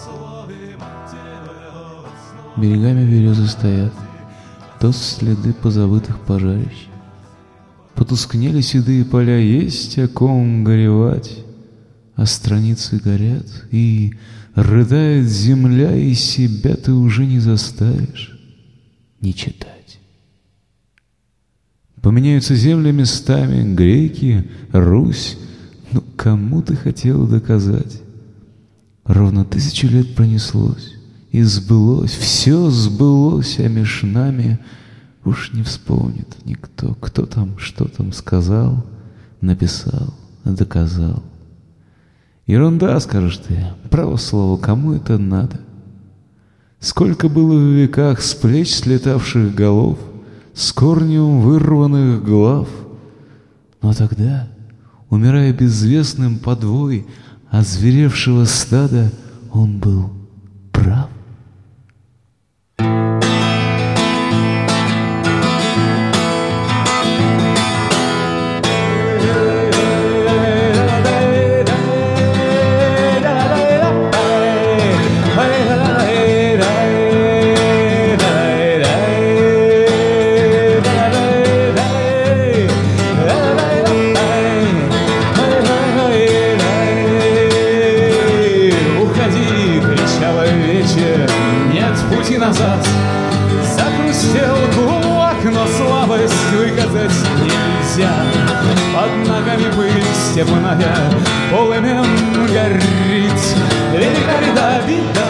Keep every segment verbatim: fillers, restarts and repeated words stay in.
Берегами березы стоят, то следы позабытых пожарищ. Потускнели седые поля, есть о ком горевать, а страницы горят, и рыдает земля, и себя ты уже не заставишь не читать. Поменяются земли местами, греки, Русь, но кому ты хотел доказать? Ровно тысячу лет пронеслось, и сбылось, все сбылось, а меж нами уж не вспомнит никто, кто там, что там сказал, написал, доказал. Ерунда, скажешь ты, право слово, кому это надо? Сколько было в веках с плеч слетавших голов, с корнем вырванных глав. Но тогда, умирая безвестным подвой озверевшего стада, он был прав. Назад захрустел кулак, но слабость выказать нельзя. Под ногами пыль степная, полымем горит велика ряда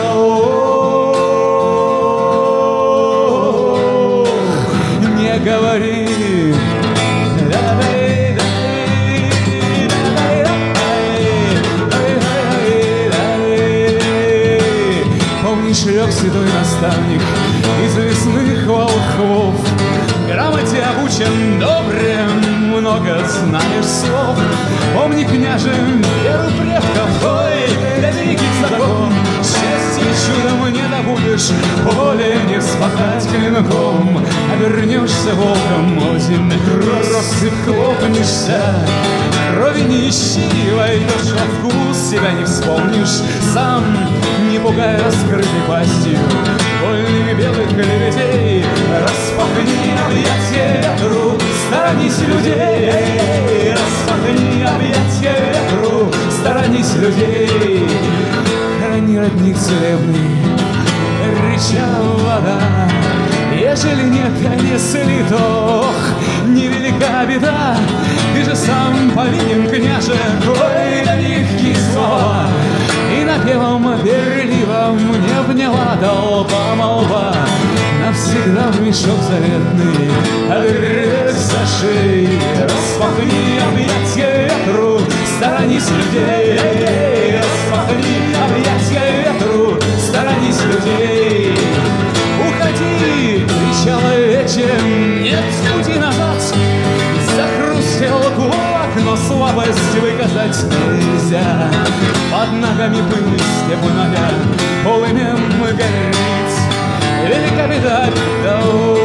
бедов. Не говори, шлёк седой наставник из лесных волхвов. Грамоте обучен добрым, много знаешь слов. Помни, княже, веру предков, ой, для великих закон. Счастье чудом не добудешь, воле не спахать клинком. Обернешься волком, озимь россыпь хлопнешься. Крови не ищи, войдешь во вкус, себя не вспомнишь сам, не пугай раскрытой пастью вольных белых лебедей. Распахни объятия ветру, сторонись людей. Распахни объятия ветру, сторонись людей. Храни родник целебный, реча вода. Ежели нет, если то, невелика беда. Ты же сам повинен, княже, ой, да легкие слова. И напевом верливом не вняла толпа молва. Навсегда в мешок заветный огреб за шеей. Распахни объятия ветру, сторонись людей. Распахни объятия ветру, сторонись людей. Уходи, кричала вечер, нет пути назад. Захрустел кулак, но слабость выказать нельзя. Под ногами пыль степная, полымем горит велика беда.